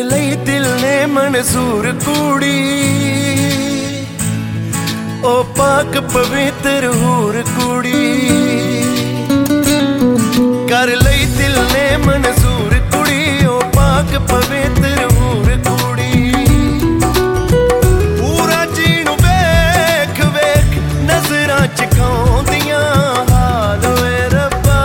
ਲਈ ਦਿਲ ਨੇ ਮਨਜ਼ੂਰ ਕੁੜੀ, ਉਹ ਪਾਕ ਪਵਿੱਤਰ ਹੂਰ ਕੁੜੀ। ਕਰ ਲਈ ਦਿਲ ਨੇ ਮਨਜ਼ੂਰ ਕੁੜੀ, ਉਹ ਪਾਕ ਪਵਿੱਤਰ ਹੂਰ ਕੁੜੀ। ਪੂਰਾ ਜੀ ਨੂੰ ਵੇਖ ਵੇਖ ਨਜ਼ਰਾਂ ਚਕਾਉਂਦੀਆਂ ਹਾਲ ਓਏ ਰੱਬਾ,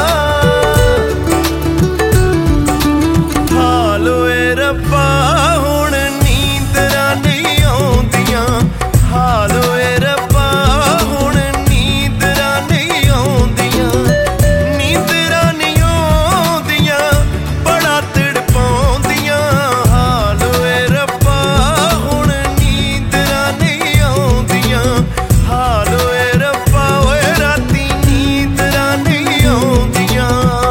ਹਾਲ ਓਏ ਰੱਬਾ। ਹੁਣ ਨੀਂਦਰਾਂ ਨਹੀਂ ਆਉਂਦੀਆਂ ਹਾਲ ਓਏ ਰੱਬਾ, ਹੁਣ ਨੀਂਦਰਾਂ ਨਹੀਂ ਆਉਂਦੀਆਂ, ਨੀਂਦਰਾਂ ਨਹੀਂ ਆਉਂਦੀਆਂ, ਬੜਾ ਤੜਪਾਉਂਦੀਆਂ ਹਾਲ ਓਏ ਰੱਬਾ। ਹੁਣ ਨੀਂਦਰਾਂ ਨਹੀਂ ਆਉਂਦੀਆਂ ਹਾਲ ਓਏ ਰੱਬਾ, ਓਏ ਰਾਤੀ ਨੀਂਦਰਾਂ ਨਹੀਂ ਆਉਂਦੀਆਂ।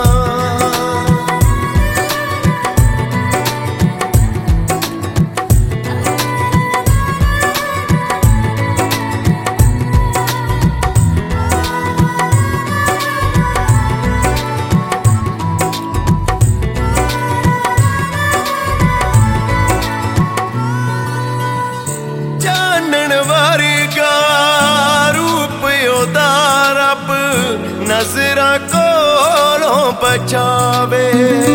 ਜਾਣਨ ਵਰਗਾ ਰੂਪ ਉਹਦਾ ਰੱਬ ਨਜ਼ਰਾਂ ਕੋਲੋਂ ਬਚਾਵੇ।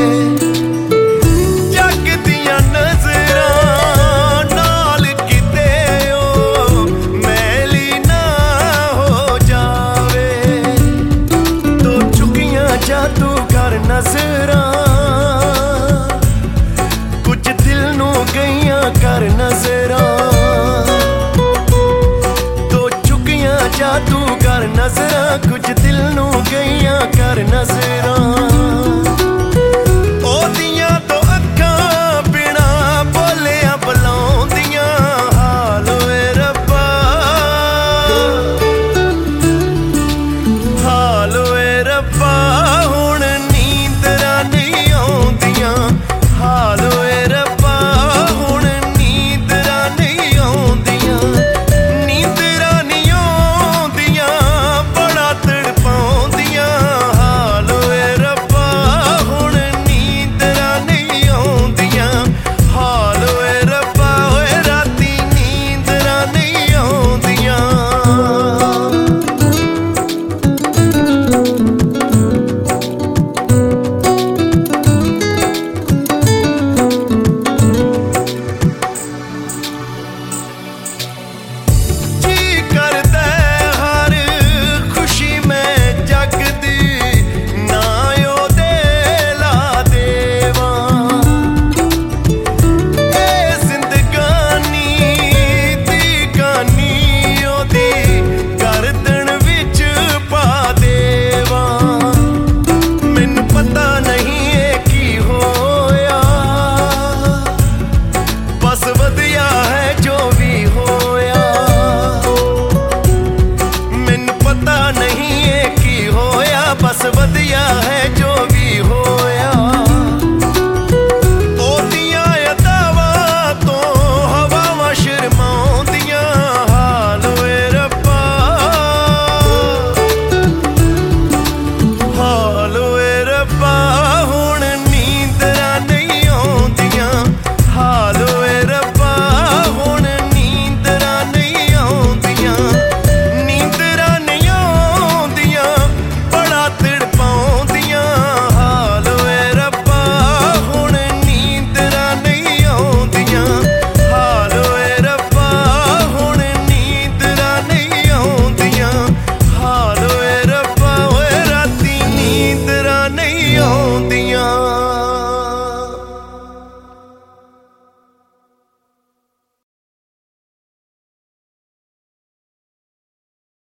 ਜੱਗ ਦੀਆਂ ਨਜ਼ਰਾਂ ਨਾਲ ਕਿਤੇ ਉਹ ਮੈਲੀ ਨਾ ਹੋ ਜਾਵੇ। ਤੋ ਚੁੱਕੀਆਂ ਜਾਦੂ ਕਰ ਨਜ਼ਰਾਂ, ਕੁਝ ਦਿਲ ਨੂੰ ਗਈਆਂ ਕਰ ਨਜ਼ਰਾਂ। ਜਾਦੂ ਕਰ ਨਜ਼ਰਾਂ, ਕੁਝ ਦਿਲ ਨੂੰ ਗਈਆਂ ਕਰ ਨਜ਼ਰਾਂ।